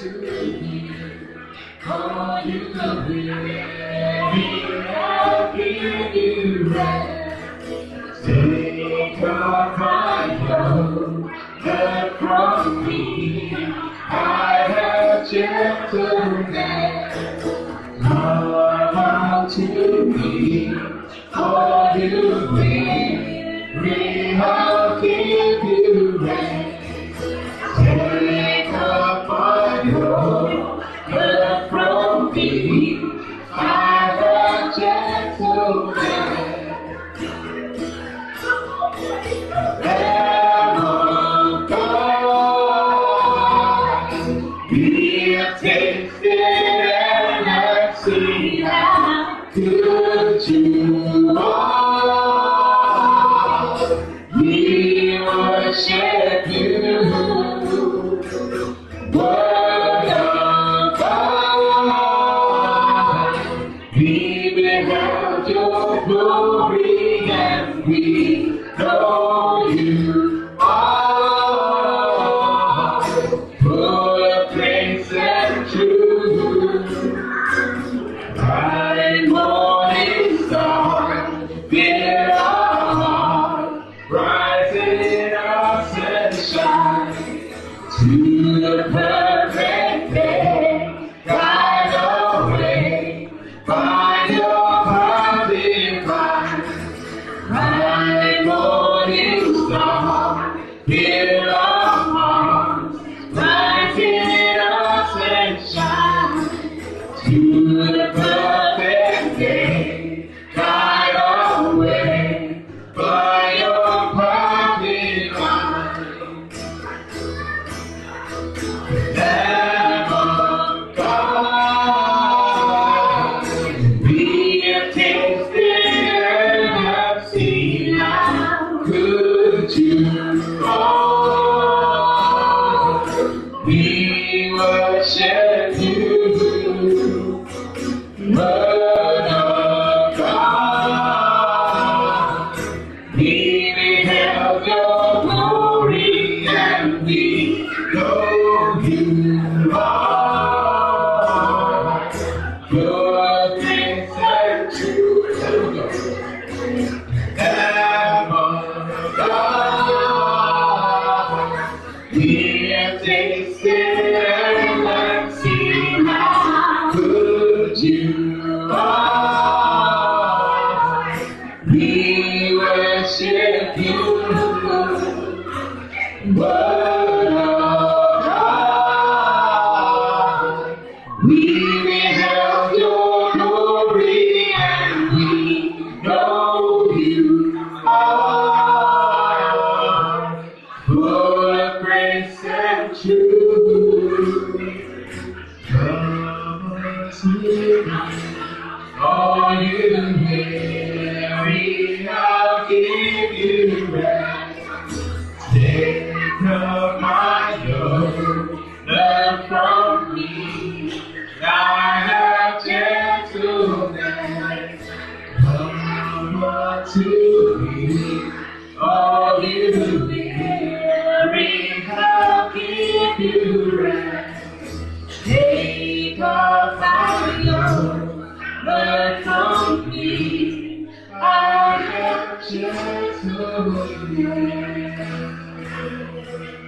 to me. Oh, you love me. I'll give you rest. Take off my yoke, learn from me. I have gentleness. Come out to me. Oh, you weary, I'll give you rest. Take up my yoke, learn from me. I have gentleness. Lamb of God, we have tasted and have seen how good you are. We worship you, Word of God. We beheld your glory and we know you are full of grace and truth. Bright morning star, fill our heart, rise in our sunshine to the perfect day. Guide our way by your power divine. Bright morning star, fill our hearts, rise in our sunshine to the perfect day. Guide our way by your power divine. Lamb of God, we have tasted and have seen how good you are. We worship you, Word of God. We beheld your glory and we know you are good grace and truth. Lamb of God, we have tasted and have seen how good you are. We worship you, Word of God. We beheld your glory and we know you are full of grace and truth. Come to me, all you weary, I'll give you rest. Take up my yoke, learn from me. I have gentleness. Come unto me, all you weary, I'll give you rest. Take up my yoke, learn from me. I have gentleness.